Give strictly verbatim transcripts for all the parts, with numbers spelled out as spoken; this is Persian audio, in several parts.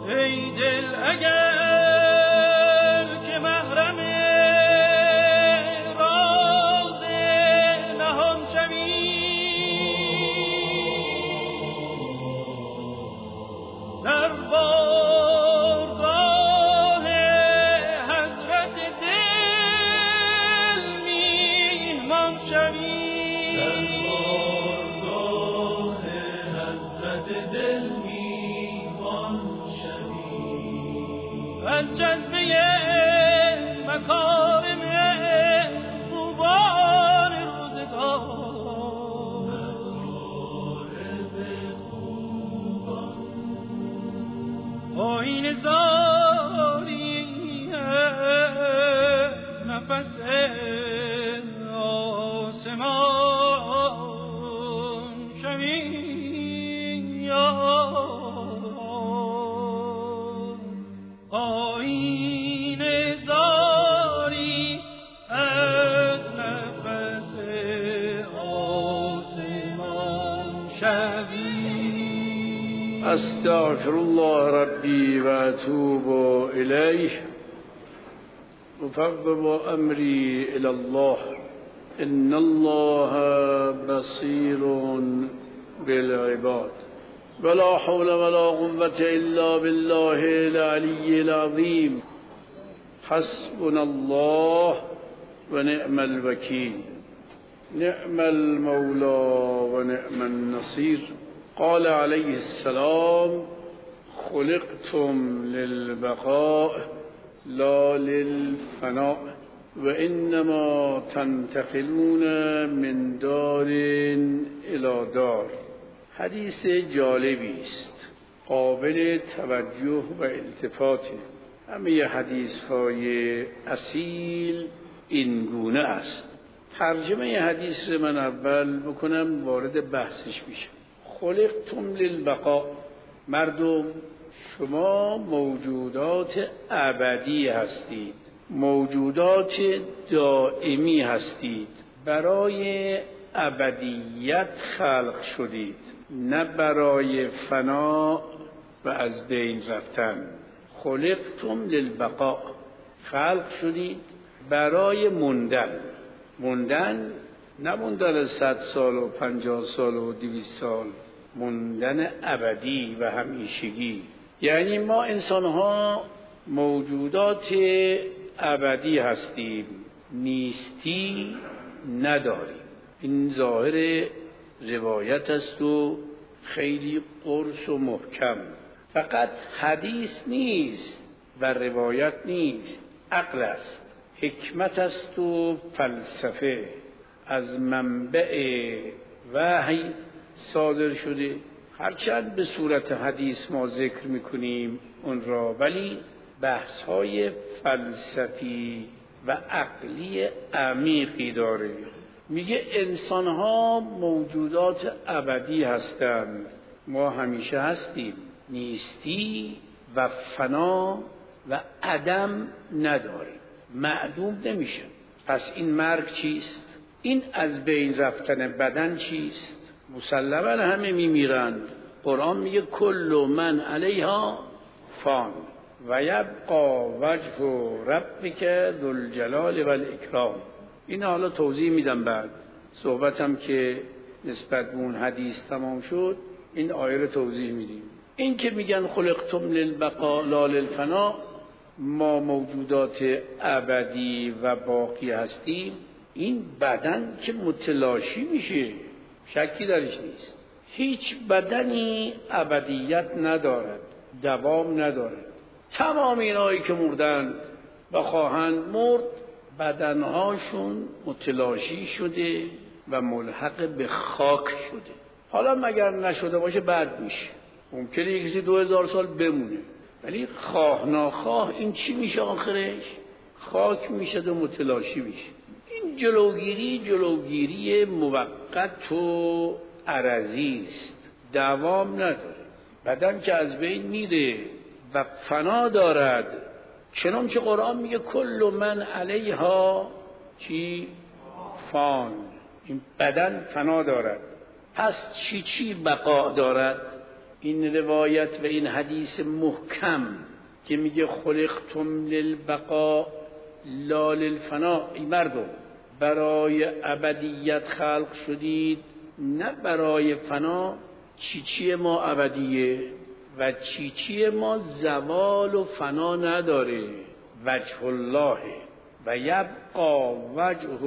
ای دل اگر که محرم راز نهان شوی، در بارگاه حضرت دل میهمان شوی، در بارگاه حضرت دل میهمان شوی، از جذبه مکارم خوبان روزگار، آیین زاری از نفس آسمان شوی، آیین زاری از نفس آسمان شوی. استغفر الله ربی و اتوب الیه، افوض امری الی الله، ان الله بصیر بالعباد، ولا حول ولا قوة الا بالله العلی العظیم، حسبنا الله و نعم الوکیل، نعم المولا و نعم النصیر. قال علیه السلام: خلقتم للبقاء لا للفناء و انما تنتقلون من دار الی دار. حدیث جالبی است، قابل توجه و التفاتی. همه حدیث های اصیل این گونه است. ترجمه حدیث من اول بکنم، وارد بحثش میشم. خلقتم للبقاء، مردم شما موجودات ابدی هستید، موجودات دائمی هستید، برای ابدیت خلق شدید، نه برای فنا و از بین رفتن. خلقتم للبقاء، خلق شدید برای موندن. موندن نه موندن صد سال و پنجاه سال و دویست سال، موندن ابدی و همیشگی. یعنی ما انسان ها موجودات ابدی هستیم، نیستی نداریم. این ظاهر روایت است و خیلی قرص و محکم. فقط حدیث نیست و روایت نیست، عقل است، حکمت است و فلسفه. از منبع وحی صادر شده، هرچند به صورت حدیث ما ذکر میکنیم اون را، ولی بحث های فلسفی و عقلی عمیقی داره. میگه انسان ها موجودات ابدی هستند، ما همیشه هستیم، نیستی و فنا و عدم نداریم، معدوم نمیشه. پس این مرگ چیست؟ این از بین رفتن بدن چیست؟ مسلماً همه میمیرند. قرآن میگه کل من علیها فان و یبقى وجه ربک ذو الجلال و الاکرام. این حالا توضیح میدم بعد. صحبتم که نسبت به اون حدیث تمام شد، این آیه رو توضیح میدیم. این که میگن خلقتم للبقاء لا للفنا، ما موجودات ابدی و باقی هستیم، این بدن که متلاشی میشه، شکی درش نیست. هیچ بدنی ابدیت ندارد، دوام ندارد. تمام اینایی که مردند و خواهند مرد، بدنهاشون متلاشی شده و ملحق به خاک شده. حالا مگر نشده باشه بد میشه، ممکنه یک کسی دو هزار سال بمونه، ولی خواه ناخواه این چی میشه؟ آخرش خاک میشه و متلاشی میشه. این جلوگیری جلوگیری موقت و عرضی است، دوام نداره. بدن که از بین میره و فنا دارد، چنانچه قرآن میگه کل من علیها چی؟ فان. این بدن فنا دارد، پس چی چی بقا دارد؟ این روایت و این حدیث محکم که میگه خلقتم للبقاء لا للفنا، ای مردم برای ابدیت خلق شدید نه برای فنا. چی چی ما ابدیه و چی چی ما زوال و فنا نداره. وجه الله و یبقى وجه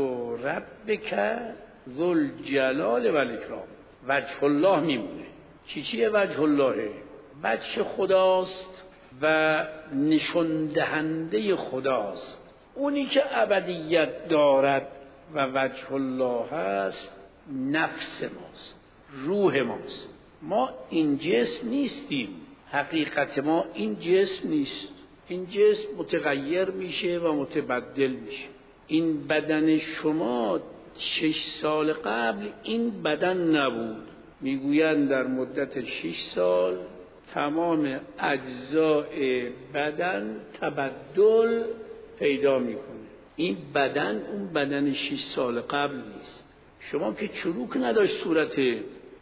ربک ذو الجلال و الاکرام. وجه الله میمونه. چی چیه وجه الله؟ وجه خداست و نشون دهنده خداست، اونی که ابدیت دارد و وجه الله هست نفس ماست، روح ماست. ما این جسم نیستیم، حقیقت ما این جسم نیست. این جسم متغیر میشه و متبدل میشه. این بدن شما شش سال قبل این بدن نبود. میگویند در مدت شش سال تمام اجزای بدن تبدل پیدا میکنه. این بدن اون بدن شش سال قبل نیست. شما که چروک نداشت صورتت،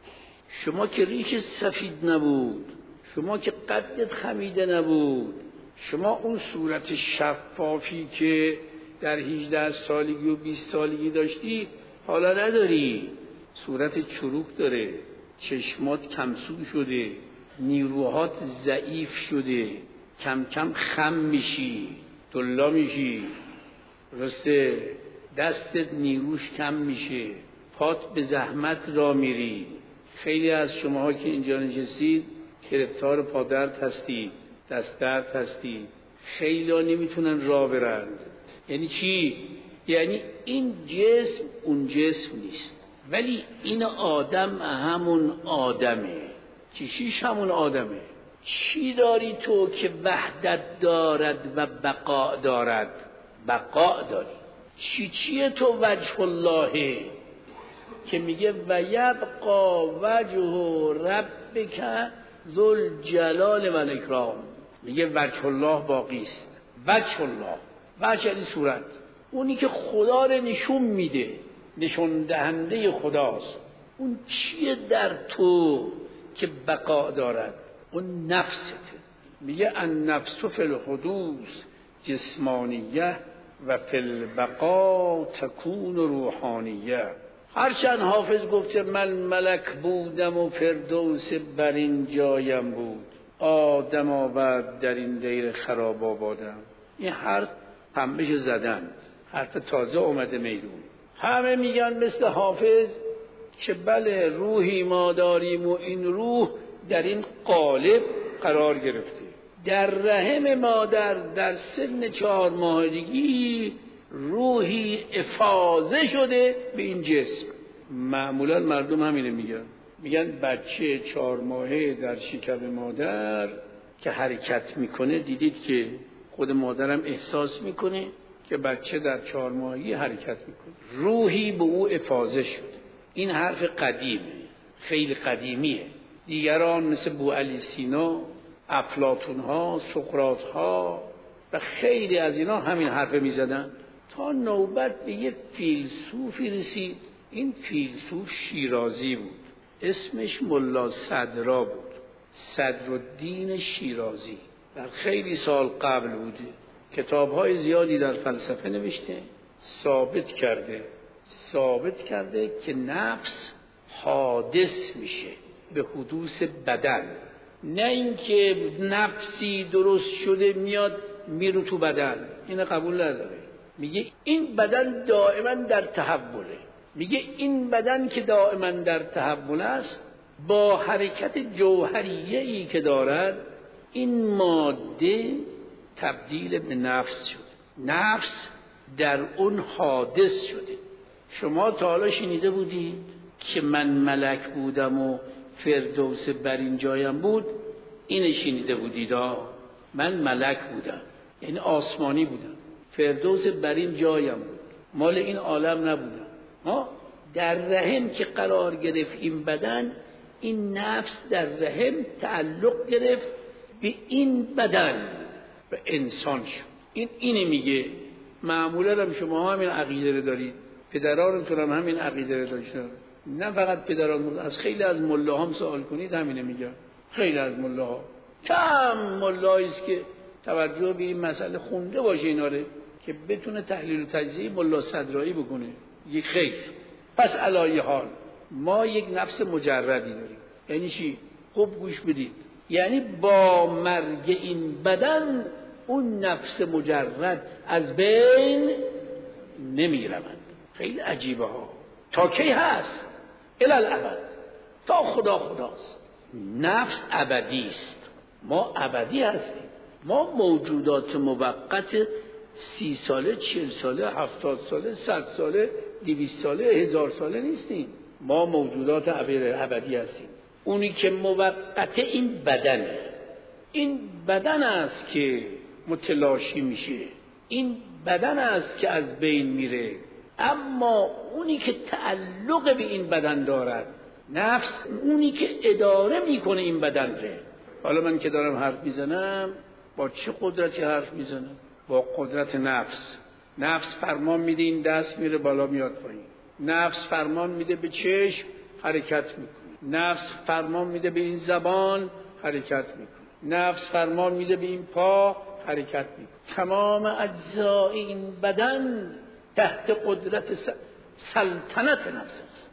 شما که ریش سفید نبود، شما که قدت خمیده نبود، شما اون صورت شفافی که در هجده سالگی و بیست سالگی داشتی حالا نداری. صورت چروک داره، چشمات کمسو شده، نیروهات ضعیف شده، کم کم خم میشی، دلا میشی، راسته دستت نیروش کم میشه، پات به زحمت را میری. خیلی از شماها که اینجا نشستید گرفتار پادرد هستید، دست درد هستید، خیلی ها نمیتونن راه برند. یعنی چی؟ یعنی این جسم اون جسم نیست، ولی این آدم همون آدمه. چیشیش همون آدمه. چی داری تو که وحدت دارد و بقا دارد؟ بقا داری. چی چیه تو وجه اللهه که میگه و یبقى وجه ربک ذو الجلال و الاکرام. میگه وجه الله باقی است. وجه الله، وجه یعنی صورت، اونی که خدا رو نشون میده، نشون دهنده خداست. اون چیه در تو که بقا دارد؟ اون نفسته. میگه النفس فی الحدوث جسمانیه و فی البقا تکون روحانیه. هرچند حافظ گفته من ملک بودم و فردوس بر این جایم بود، آدم آورد در این دیر خراب آبادم. این حرف پنبهش زدن، حرف تازه اومده میدون. همه میگن مثل حافظ که بله روحی ما داریم و این روح در این قالب قرار گرفته. در رحم مادر در سن چهار ماهگی روحی افاضه شده به این جسم. معمولا مردم همینه میگن، میگن بچه چهار ماهه در شکم مادر که حرکت میکنه، دیدید که خود مادرم احساس میکنه که بچه در چهار ماهگی حرکت میکنه، روحی به او افاضه شده. این حرف قدیمه، خیلی قدیمیه. دیگران مثل بوعلی سینا، افلاطون ها، سقراط ها و خیلی از اینا همین حرف میزدن تا نوبت به یه فیلسوفی رسید. این فیلسوف شیرازی بود، اسمش ملا صدرا بود، صدرالدین شیرازی. در خیلی سال قبل بوده، کتاب‌های زیادی در فلسفه نوشته. ثابت کرده ثابت کرده که نفس حادث میشه به حدوث بدن، نه اینکه نفسی درست شده میاد میره تو بدن. اینو قبول نداره. میگه این بدن دائما در تحوله. میگه این بدن که دائما در تحول است، با حرکت جوهریه‌ای که دارد این ماده تبدیل به نفس شده، نفس در اون حادث شده. شما تا حالا شنیده بودید که من ملک بودم و فردوس بر این جایم بود؟ این شنیده بودید ها؟ من ملک بودم یعنی آسمانی بودم، فردوس بر این جایم بود، مال این عالم نبودم. ها در رحم که قرار گرفت این بدن، این نفس در رحم تعلق گرفت به این بدن و انسان شد. این اینی میگه. معمولا هم شما همین عقیده رو دارید، پدرانتون هم همین عقیده رو داشتن. نه فقط پدران، از خیلی از ملاها هم سوال کنید همینه میگن. خیلی از ملاها، کم ملایی است که توجه به این مسئله خونده باشه اینا رو که بتونه تحلیل و تجزیه ملا صدرایی بکنه. یک خیر. پس علی حال ما یک نفس مجردی داریم. یعنی چی؟ خوب گوش بدید. یعنی با مرگ این بدن اون نفس مجرد از بین نمی روند. خیلی عجیبه ها. تا کی هست؟ الالعبد، تا خدا خداست. نفس ابدی است. ما ابدی هستیم. ما موجودات موقت سی ساله، چهل ساله، هفتاد ساله، صد ساله، دویست ساله، هزار ساله نیستیم. ما موجودات ابدی هستیم. اونی که موقت این بدنه، این بدن است که متلاشی میشه، این بدن است که از بین میره. اما اونی که تعلق به این بدن دارد، نفس، اونی که اداره میکنه این بدن ره. حالا من که دارم حرف میزنم با چه قدرتی حرف میزنم؟ با قدرت نفس. نفس فرمان میده این دست میره بالا میاد پایین. نفس فرمان میده به چشم حرکت میکنه. نفس فرمان میده به این زبان حرکت میکنه. نفس فرمان میده به این پا حرکت میکنه. تمام اجزای این بدن تحت قدرت سلطنت نفس است.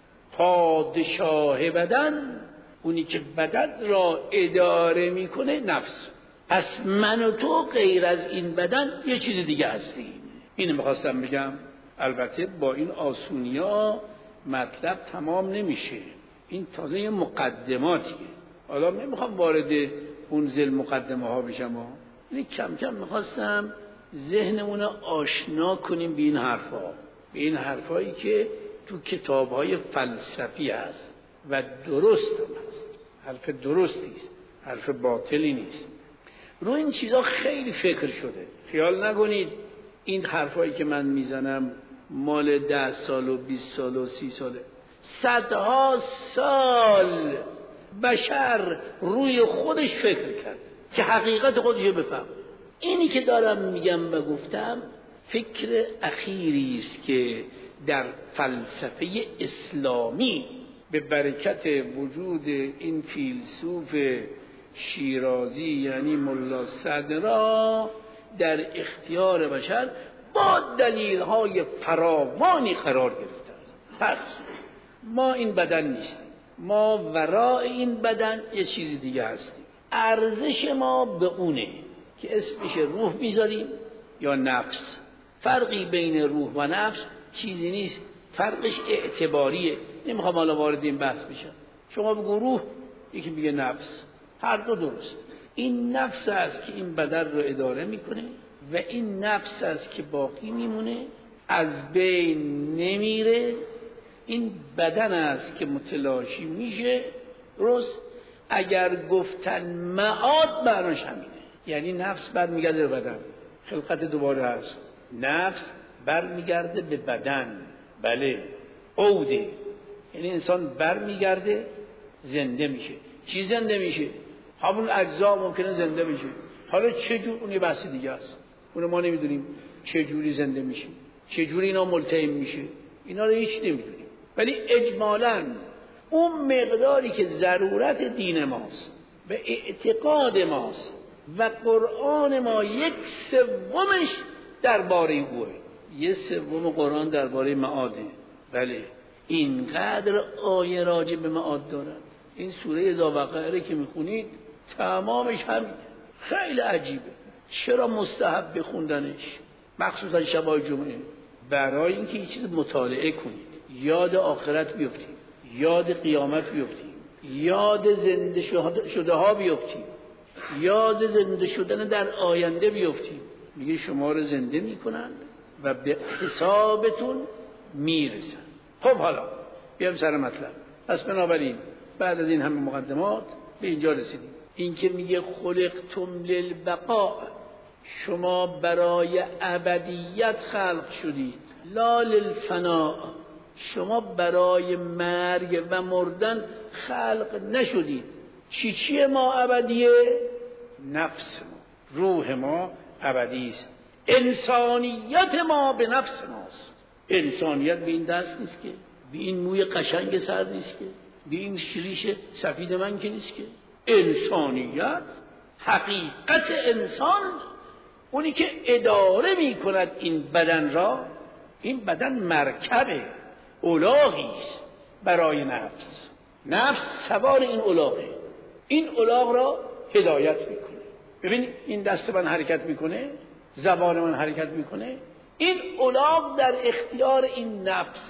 پادشاه بدن، اونی که بدن را اداره میکنه، نفس. پس من و تو غیر از این بدن یه چیز دیگه هستیم. اینو میخواستم بگم. البته با این آسونیا مطلب تمام نمیشه. این تازه یه مقدماتیه. حالا نمیخوام وارد اون زل مقدمه ها بشم ها. یعنی کم کم میخواستم ذهنمون آشنا کنیم به این حرفا، به این حرفایی که تو کتاب‌های فلسفی هست و درست هم هست. حرف درستی است، حرف باطلی نیست. رو این چیزا خیلی فکر شده. خیال نکنید این حرفایی که من میزنم مال ده سال و بیست سال و سی ساله. صدها سال بشر روی خودش فکر کرد که حقیقت خودشو بفهم. اینی که دارم میگم و گفتم فکر اخیری است که در فلسفه اسلامی به برکت وجود این فیلسوف شیرازی یعنی ملا صدرا در اختیار بشر با دلیل‌های فراوانی قرار گرفته است. پس ما این بدن نیستیم، ما ورای این بدن یه چیز دیگه هستیم. ارزش ما به اونه که اسمش روح میذاریم یا نفس. فرقی بین روح و نفس چیزی نیست، فرقش اعتباریه. نمیخوام حالا وارد این بحث بشم. شما بگو روح، یکی میگه نفس، هر دو درست. این نفس است که این بدن رو اداره میکنه و این نفس است که باقی میمونه، از بین نمیره. این بدن است که متلاشی میشه. درست؟ اگر گفتن معاد برش همینه، یعنی نفس برمیگرده به بدن. خلقت دوباره هست، نفس برمیگرده به بدن. بله، عوده، یعنی انسان برمیگرده زنده میشه. چی زنده میشه؟ همون اجزا ممکنه زنده میشه. حالا چه جور، اون یه بحث دیگه است، اون ما نمیدونیم چه جوری زنده میشه، چه جوری اینا ملتئم میشه، اینا رو هیچ نمیدونیم. ولی اجمالاً اون مقداری که ضرورت دین ماست و اعتقاد ماست و قرآن ما یک سومش درباره اوه، یه سوم قرآن درباره معاده. بله، اینقدر آیه راجع به معاد دارد. این سوره ذاوقعه که میخونید تمامش همینه. خیلی عجیبه. چرا مستحب بخوندنش مخصوصا شبای جمعه؟ برای اینکه یه چیز مطالعه کنید، یاد آخرت بیفتید، یاد قیامت بیفتید، یاد زنده شده ها بیفتید، یاد زنده شدن در آینده بیفتید. میگه شما رو زنده میکنن و به حسابتون میرسن. خب حالا بیام سر مطلب. پس بنابراین بعد از این همه مقدمات به اینجا رسیدیم. این که میگه خلقتم للبقاء، شما برای ابدیت خلق شدید، لا للفناء، شما برای مرگ و مردن خلق نشدید. چی چیه ما ابدیه؟ نفس ما، روح ما ابدی است. انسانیت ما به نفس ماست. انسانیت به این دست نیست که، به این موی قشنگ سر نیست که، به این ریش سفید من که نیست که. انسانیت، حقیقت انسان، اونی که اداره می کند این بدن را، این بدن مرکبه، الاغیست برای نفس. نفس سوار این الاغه، این الاغ را هدایت میکنه. ببین این دست من حرکت میکنه، زبان من حرکت میکنه، این الاغ در اختیار این نفس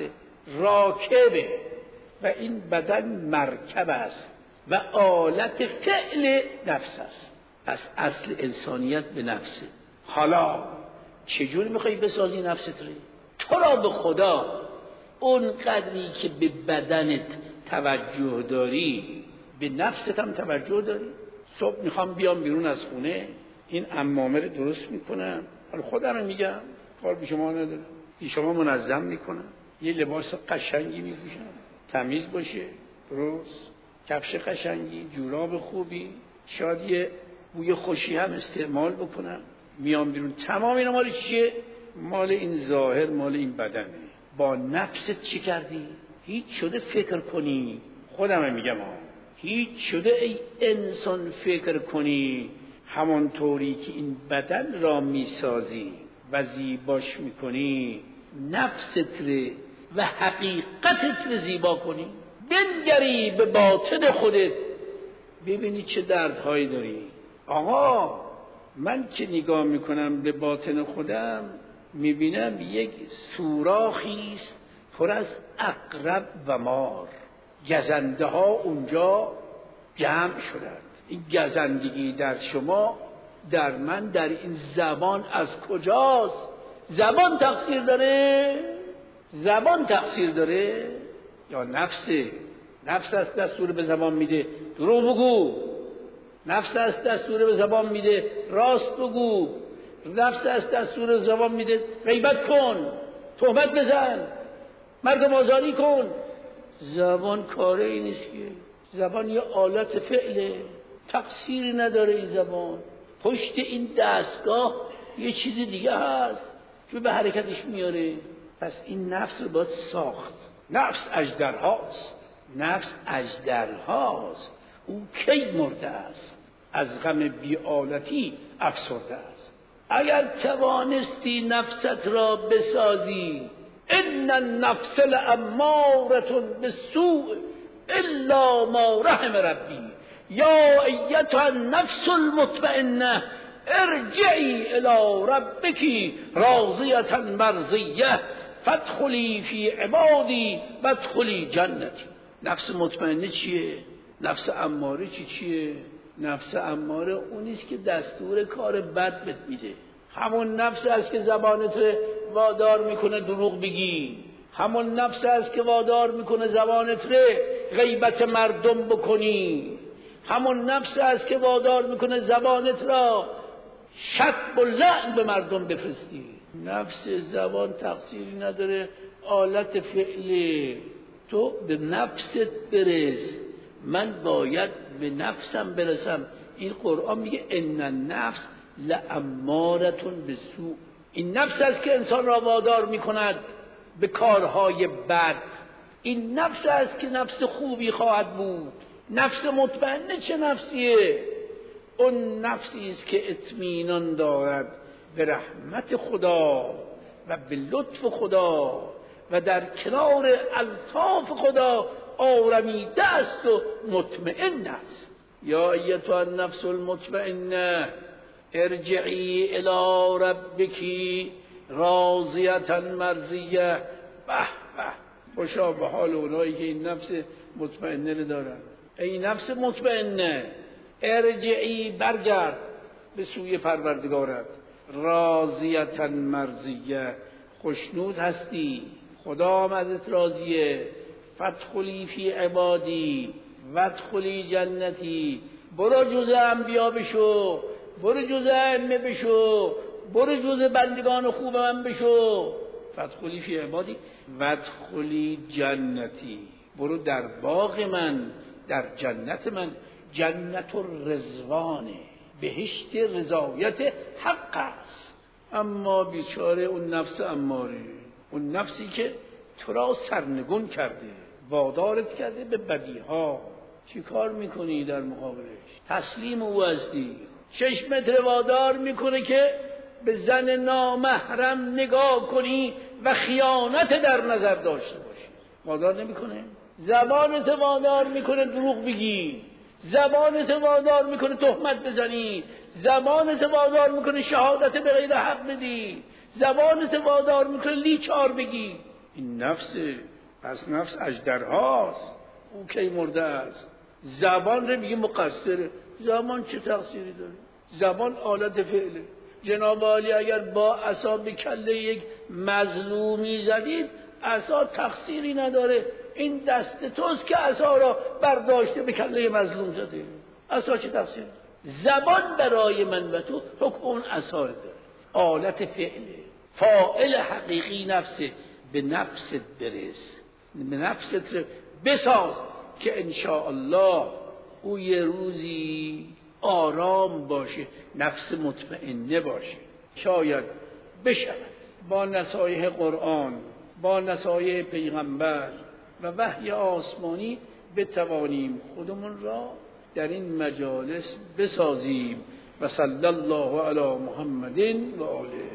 راکبه و این بدن مرکب است و آلت فعل نفس است. پس اصل انسانیت به نفسه. حالا چجور میخوایی بسازی نفست رو؟ تو را به خدا اون قدری که به بدنت توجه داری به نفست هم توجه داری. صبح میخوام بیام بیرون از خونه، این عمامه رو درست میکنم، حالا خودم میگم کار به شما ندارم، بی شما منظم میکنم، یه لباس قشنگی میپوشم، تمیز باشه، درست، کفش قشنگی، جوراب خوبی، شاید یه بوی خوشی هم استعمال بکنم، میام بیرون. تمام اینا مال چیه؟ مال این ظاهر، مال این بدنه. با نفست چی کردی؟ هیچ شده فکر کنی. خودم میگم ها، هیچ شده ای انسان فکر کنی همانطوری که این بدن را میسازی و زیباش میکنی، نفست ره و حقیقتت رو زیبا کنی. بنگری به باطن خودت ببینی چه دردهایی داری. آقا من که نگاه میکنم به باطن خودم میبینم یک سوراخیست پر از عقرب و مار، گزنده ها اونجا جمع شدند. این گزندگی در شما، در من، در این زبان از کجاست؟ زبان تقصیر داره؟ زبان تقصیر داره یا نفسه؟ نفس است دستور به زبان میده دروغ بگو، نفس است دستور به زبان میده راست بگو، نفس است دستور به زبان میده غیبت کن، تهمت بزن، مردم آزاری کن. زبان کاره ای نیست که، زبان یه آلت فعله، تقصیری نداره این زبان. پشت این دستگاه یه چیز دیگه هست که به حرکتش میاره. پس این نفس رو باید ساخت. نفس اژدرهاست، نفس اژدرهاست. او کی مرده است؟ از غم بی‌آلتی افسرده است. اگر توانستی نفست را بسازی، ان النفس لاماره بالسوء الا ما رحم ربی یا ایتها النفس المطمئنه ارجعی الی ربک راضیه مرضیه فادخلی فی عبادی وادخلی جنتی. نفس مطمئنه چیه؟ نفس اماره چی چیه؟ نفس اماره اونیست که دستور کار بد بهت میده. همون نفس است که زبانت وادار میکنه دروغ بگی، همون نفس است که وادار میکنه زبانت ره غیبت مردم بکنی، همون نفس است که وادار میکنه زبانت را شتم و لعن به مردم بفرستی. نفس زبان تقصیری نداره، آلت فعله. تو به نفست برس، من باید به نفسم برسم. این قرآن میگه ان النفس لاماره بالسوء. این نفس است که انسان را وادار میکند به کارهای بد. این نفس است که نفس خوبی خواهد بود. نفس مطمئنه چه نفسیه؟ اون نفسی است که اطمینان دارد به رحمت خدا و به لطف خدا و در کنار الطاف خدا آرمیده است و مطمئن است. یا ایتها النفس المطمئنه ارجعی الی ربک راضیه مرضیه. به به، خوشا به حال اونایی که این نفس مطمئنه رو دارن. ای نفس مطمئنه، ارجعی، برگرد به سوی پروردگارت، راضیه مرضیه، خوشنود هستی، خدا هم ازت راضیه. فادخلی فی عبادی وادخلی جنتی. برو جز انبیا بشو، برو جز ائمه بشو، برو جز بندگان خوب من بشو. فادخلی فی عبادی وادخلی جنتی. برو در باغ من، در جنت من. جنت الرضوانه، بهشت رضایت حق است. اما بیچاره اون نفس اماره، اون نفسی که تو را سرنگون کرده، وادارت کرده به بدیها، چی کار میکنی در مقابلش؟ تسلیم او هستی. چشمت وادار میکنه که به زن نامحرم نگاه کنی و خیانت در نظر داشته باشی. وادار نمیکنه. زبانت وادار میکنه دروغ بگی، زبانت وادار میکنه تهمت بزنی، زبانت وادار میکنه شهادت به غیر حق بدی، زبانت وادار میکنه لیچار بگی. این نفسه. پس نفس اژدرهاست. او کی مرده است؟ زبان رو میگه مقصره. زبان چه تقصیری داره؟ زبان آلت فعله. جناب عالی اگر با عصا به کله یک مظلومی زدید، عصا تقصیری نداره. این دست توست که عصا را برداشته به کله مظلوم زده. عصا چه تقصیری؟ زبان برای من و تو حکم اون عصا داره. آلت فعله. فاعل حقیقی نفسه. به نفست برس، به نفست بساز که انشاءالله او یه روزی آرام باشه، نفس مطمئنه باشه. شاید بشود با نصایح قرآن، با نصایح پیغمبر و وحی آسمانی بتوانیم خودمون را در این مجالس بسازیم. و صلی الله علی محمد و آله.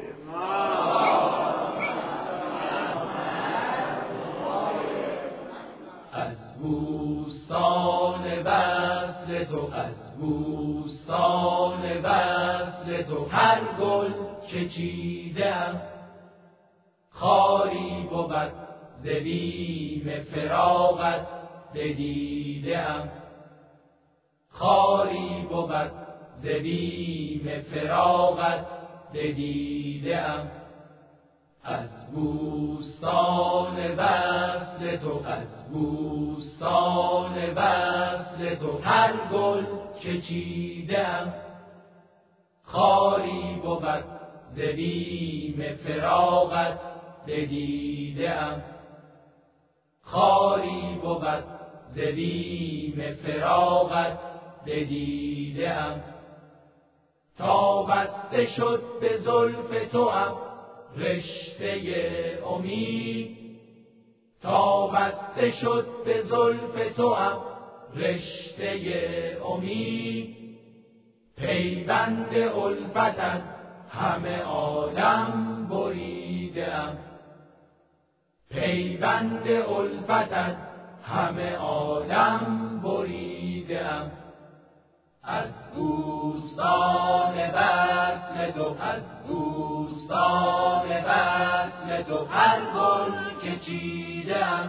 از بوستان وصل تو، از بوستان وصل تو، هر گل که چیدم خاری بود ز بیم فراقت بدیدم. خاری بود ز بیم فراقت بدیدم. از بوستان وصل تو، از بوستان وصل تو، هر گل که چیدم خاری بود ز بیم فراقت بدیدم. خاری بود ز بیم فراقت بدیدم. تا بسته شد به زلف توام رشته امید، تا بسته شد به زلف توام رشته امید. پیوند الفتت همه عالم بریدم. پیوند الفتت همه عالم بریدم. از بوستان وصل تو، از بوستان وصل تو، هر گل که چیدم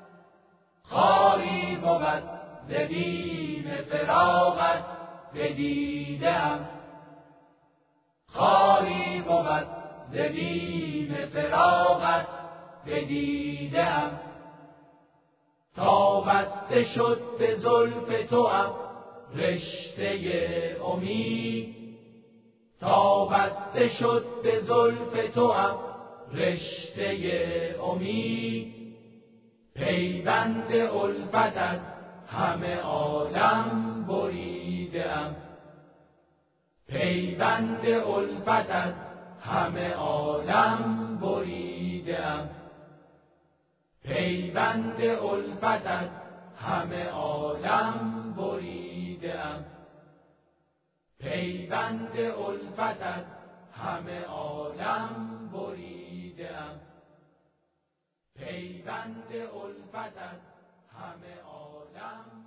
خاری بود ز بیم فراقت بدیدم. خاری بود ز بیم فراقت بدیدم. تا بسته شد به زلف توام رشته امید، تا بسته شد به زلف توام رشته امید. پیوند الفتت همه عالم بریدم. پیوند الفتت همه عالم بریدم. پیوند الفتت همه عالم بریدم. پیوند الفتت همه عالم بریدم. پیوند الفتت همه عالم